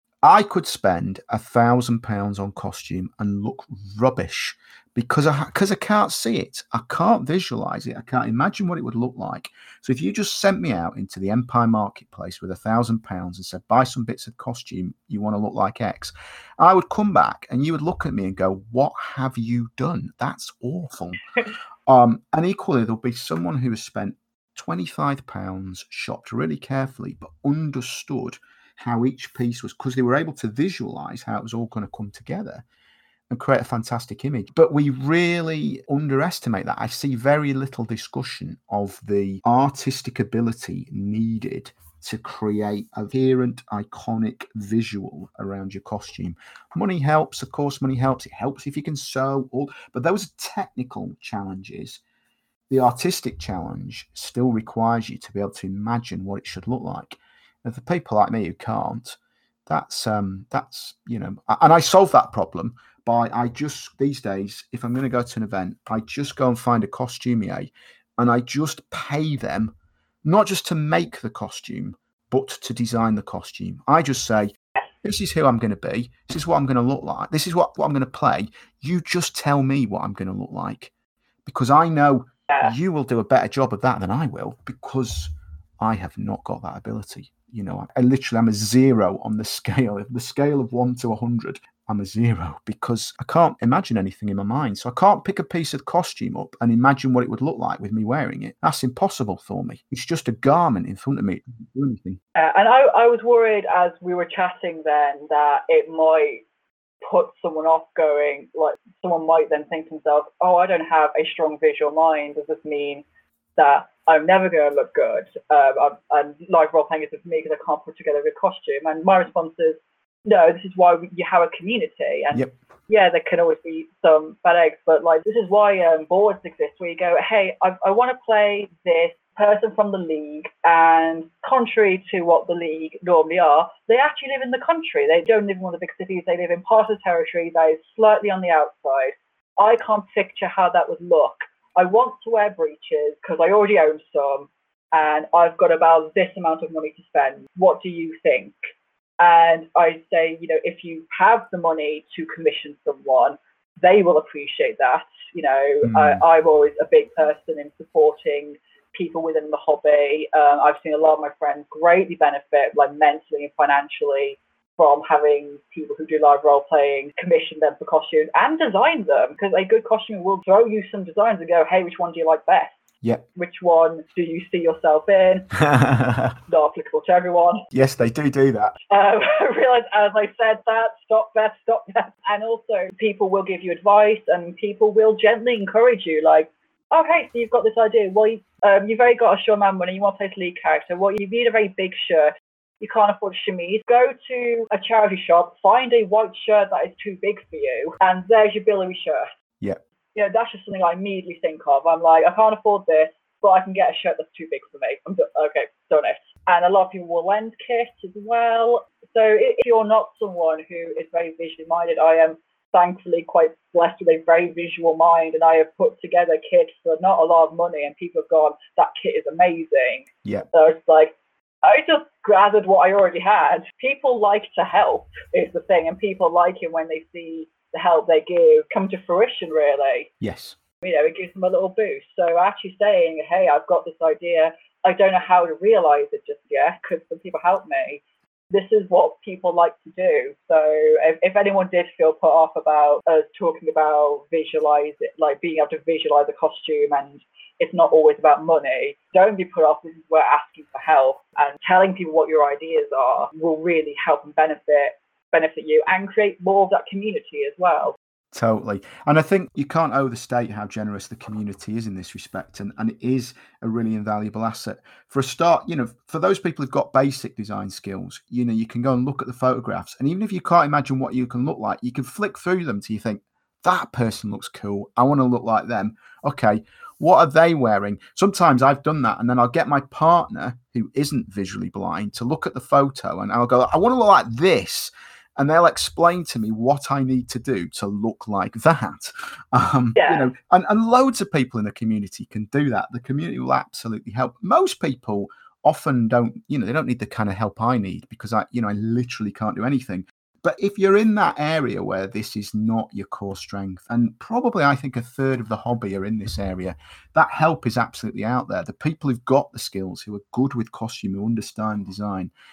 I could spend a thousand pounds on costume and look rubbish because I, because I can't see it. I can't visualize it. I can't imagine what it would look like. So if you just sent me out into the Empire marketplace with a thousand pounds and said, buy some bits of costume, you want to look like X, I would come back and you would look at me and go, what have you done? That's awful. um, and equally, there'll be someone who has spent twenty-five pounds, shopped really carefully, but understood how each piece was, because they were able to visualize how it was all going to come together. and create a fantastic image. But we really underestimate that. I see very little discussion of the artistic ability needed to create a coherent, iconic visual around your costume. Money helps, of course, money helps. It helps if you can sew, all, but those are technical challenges. The artistic challenge still requires you to be able to imagine what it should look like. And for people like me who can't, that's, um, that's you know, and I solve that problem by, I just, these days, if I'm going to go to an event, I just go and find a costumier and I just pay them, not just to make the costume, but to design the costume. I just say, this is who I'm going to be. This is what I'm going to look like. This is what, what I'm going to play. You just tell me what I'm going to look like, because I know Yeah. you will do a better job of that than I will, because I have not got that ability. You know, I, I literally, I'm a zero on the scale. The scale of one to a hundred, I'm a zero, because I can't imagine anything in my mind. So I can't pick a piece of costume up and imagine what it would look like with me wearing it. That's impossible for me. It's just a garment in front of me. It doesn't do anything. Uh, and I, I was worried as we were chatting then that it might put someone off going, like someone might then think to themselves, oh, I don't have a strong visual mind. Does this mean that I'm never going to look good? Um, and live role playing isn't for me because I can't put together a good costume. And my response is, no, this is why we, you have a community. And yep. yeah, there can always be some bad eggs, but like this is why um, boards exist, where you go, hey, I, I want to play this person from the league, and contrary to what the league normally are, they actually live in the country. They don't live in one of the big cities. They live in part of the territory that is slightly on the outside. I can't picture how that would look. I want to wear breeches because I already own some, and I've got about this amount of money to spend. What do you think? And I say, you know, if you have the money to commission someone, they will appreciate that. You know, mm. I, I'm always a big person in supporting people within the hobby. Um, I've seen a lot of my friends greatly benefit, like mentally and financially, from having people who do live role playing commission them for costumes and design them, because a good costume will throw you some designs and go, hey, which one do you like best? Yeah. Which one do you see yourself in? Not applicable to everyone. Yes, they do do that. Um, I realised as I said that, stop that, stop that. And also people will give you advice and people will gently encourage you, like, okay, so you've got this idea. Well, you, um, you've already got a short man money, you want to play a lead character. Well, you need a very big shirt. You can't afford a chemise. Go to a charity shop, find a white shirt that is too big for you, and there's your billowy shirt. Yeah. You know, that's just something I immediately think of. I'm like, I can't afford this, but I can get a shirt that's too big for me. I'm do- okay, done it. And a lot of people will lend kits as well. So if you're not someone who is very visually minded, I am thankfully quite blessed with a very visual mind, and I have put together kits for not a lot of money, and people have gone, that kit is amazing. Yeah. So it's like, I just gathered what I already had. People like to help is the thing, and people like it when they see the help they give come to fruition, really. Yes. You know, it gives them a little boost. So actually saying, hey, I've got this idea, I don't know how to realize it just yet, because some people help me. This is what people like to do. So if, if anyone did feel put off about us talking about visualize it, like being able to visualize a costume, and it's not always about money, don't be put off. This is where asking for help and telling people what your ideas are will really help and benefit benefit you and create more of that community as well. Totally. And I think you can't overstate how generous the community is in this respect. And, and it is a really invaluable asset. For a start, you know, for those people who've got basic design skills, you know, you can go and look at the photographs. And even if you can't imagine what you can look like, you can flick through them till you think, that person looks cool. I want to look like them. Okay, what are they wearing? Sometimes I've done that. And then I'll get my partner, who isn't visually blind, to look at the photo and I'll go, I want to look like this. And they'll explain to me what I need to do to look like that. Um, yeah. You know, and, and loads of people in the community can do that. The community will absolutely help. Most people often don't, you know, they don't need the kind of help I need, because I, you know, I literally can't do anything. But if you're in that area where this is not your core strength, and probably I think a third of the hobby are in this area, that help is absolutely out there. The people who've got the skills, who are good with costume, who understand design,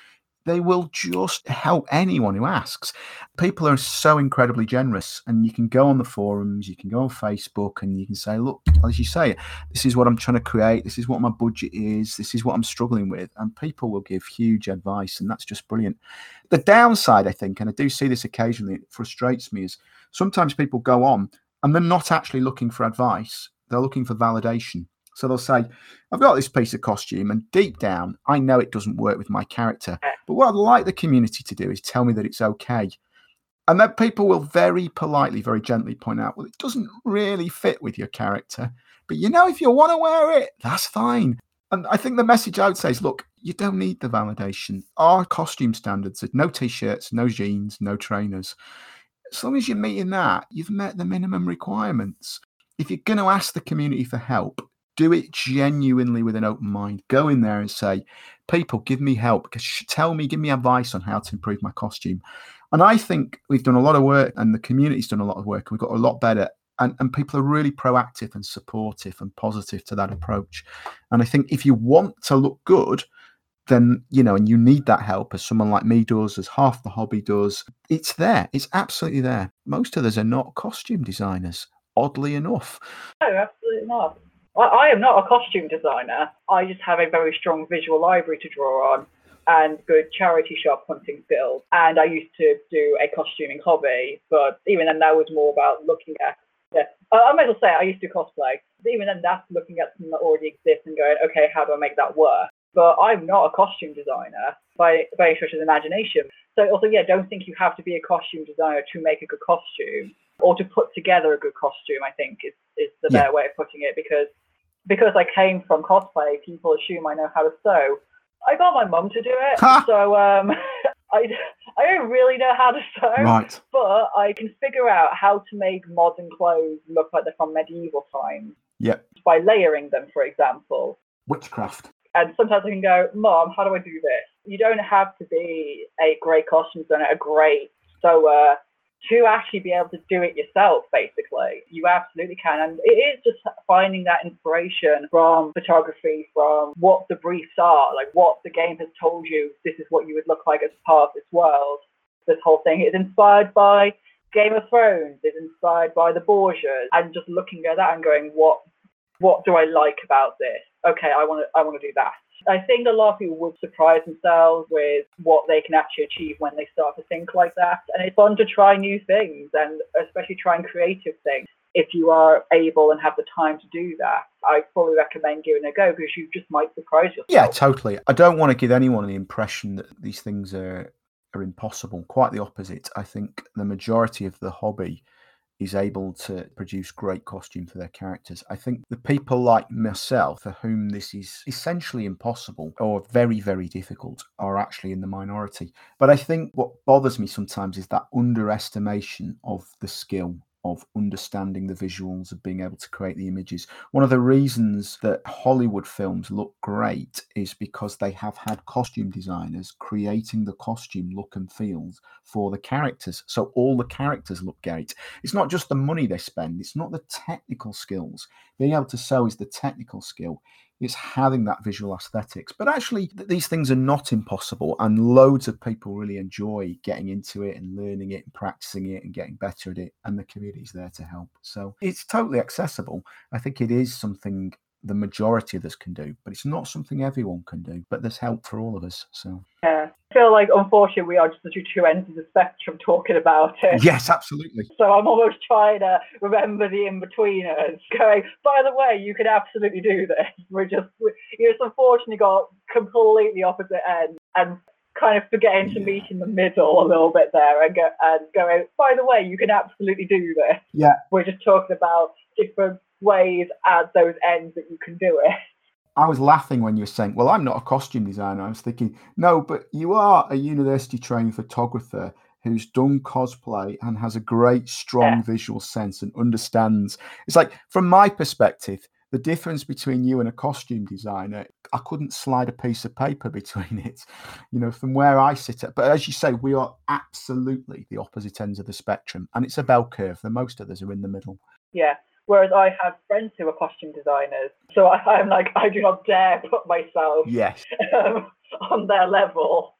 They will just help anyone who asks. People are so incredibly generous, and you can go on the forums, you can go on Facebook, and you can say, look, as you say, this is what I'm trying to create, this is what my budget is, this is what I'm struggling with, and people will give huge advice, and that's just brilliant. The downside, I think, and I do see this occasionally, it frustrates me, is sometimes people go on and they're not actually looking for advice, they're looking for validation. So they'll say, I've got this piece of costume, and deep down, I know it doesn't work with my character. But what I'd like the community to do is tell me that it's okay. And then people will very politely, very gently point out, well, it doesn't really fit with your character. But you know, if you want to wear it, that's fine. And I think the message I would say is, look, you don't need the validation. Our costume standards are no T-shirts, no jeans, no trainers. As long as you're meeting that, you've met the minimum requirements. If you're going to ask the community for help, do it genuinely with an open mind. Go in there and say, people, give me help. Tell me, give me advice on how to improve my costume. And I think we've done a lot of work, and the community's done a lot of work. We've got a lot better. And, and people are really proactive and supportive and positive to that approach. And I think if you want to look good, then, you know, and you need that help, as someone like me does, as half the hobby does, it's there. It's absolutely there. Most of us are not costume designers, oddly enough. No, absolutely not. I am not a costume designer. I just have a very strong visual library to draw on and good charity shop hunting skills. And I used to do a costuming hobby, but even then that was more about looking at, yeah, I might as well say I used to cosplay. But even then that's looking at something that already exists and going, okay, how do I make that work? But I'm not a costume designer by, by any stretch of the imagination. So also, yeah, don't think you have to be a costume designer to make a good costume or to put together a good costume, I think is, is the yeah. better way of putting it, because Because I came from cosplay, people assume I know how to sew. I got my mum to do it, ha! so um, I, I don't really know how to sew, right. but I can figure out how to make modern clothes look like they're from medieval times. Yep. By layering them, for example. Witchcraft. And sometimes I can go, Mom, how do I do this? You don't have to be a great costume designer, a great sewer, to actually be able to do it yourself, basically. You absolutely can. And it is just finding that inspiration from photography, from what the briefs are, like what the game has told you, this is what you would look like as part of this world. This whole thing is inspired by Game of Thrones, is inspired by the Borgias, and just looking at that and going, what what do I like about this? Okay, I want to I want to do that. I think a lot of people would surprise themselves with what they can actually achieve when they start to think like that. And it's fun to try new things, and especially trying creative things. If you are able and have the time to do that, I fully recommend giving it a go, because you just might surprise yourself. Yeah, totally. I don't want to give anyone the impression that these things are, are impossible. Quite the opposite. I think the majority of the hobby is able to produce great costume for their characters. I think the people like myself, for whom this is essentially impossible or very, very difficult, are actually in the minority. But I think what bothers me sometimes is that underestimation of the skill of understanding the visuals, of being able to create the images. One of the reasons that Hollywood films look great is because they have had costume designers creating the costume look and feels for the characters. So all the characters look great. It's not just the money they spend. It's not the technical skills. Being able to sew is the technical skill. It's having that visual aesthetics. But actually, these things are not impossible, and loads of people really enjoy getting into it and learning it and practicing it and getting better at it, and the community's there to help. So it's totally accessible. I think it is something the majority of us can do, but it's not something everyone can do. But there's help for all of us. So yeah, I feel like unfortunately we are just the two ends of the spectrum talking about it. Yes, absolutely. So I'm almost trying to remember the in-betweeners, going, by the way, you can absolutely do this. We're just, we, you just unfortunately got completely opposite ends, and kind of forgetting to yeah. meet in the middle a little bit there, and go and going, by the way, you can absolutely do this. Yeah. We're just talking about different ways at those ends that you can do it. I was laughing when you were saying, well, I'm not a costume designer. I was thinking, no, but you are a university trained photographer who's done cosplay and has a great, strong yeah. visual sense and understands. It's like, from my perspective, the difference between you and a costume designer, I couldn't slide a piece of paper between it, you know, from where I sit at. But as you say, we are absolutely the opposite ends of the spectrum, and it's a bell curve. The most of us are in the middle. Yeah. Whereas I have friends who are costume designers, so I, I'm like, I do not dare put myself yes. um, on their level.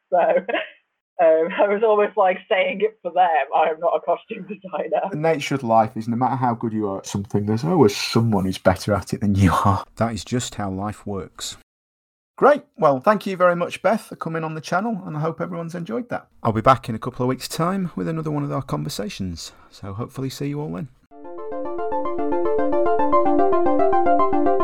So um, I was almost like saying it for them. I am not a costume designer. The nature of life is no matter how good you are at something, there's always someone who's better at it than you are. That is just how life works. Great. Well, thank you very much, Beth, for coming on the channel, and I hope everyone's enjoyed that. I'll be back in a couple of weeks' time with another one of our conversations, so hopefully see you all then.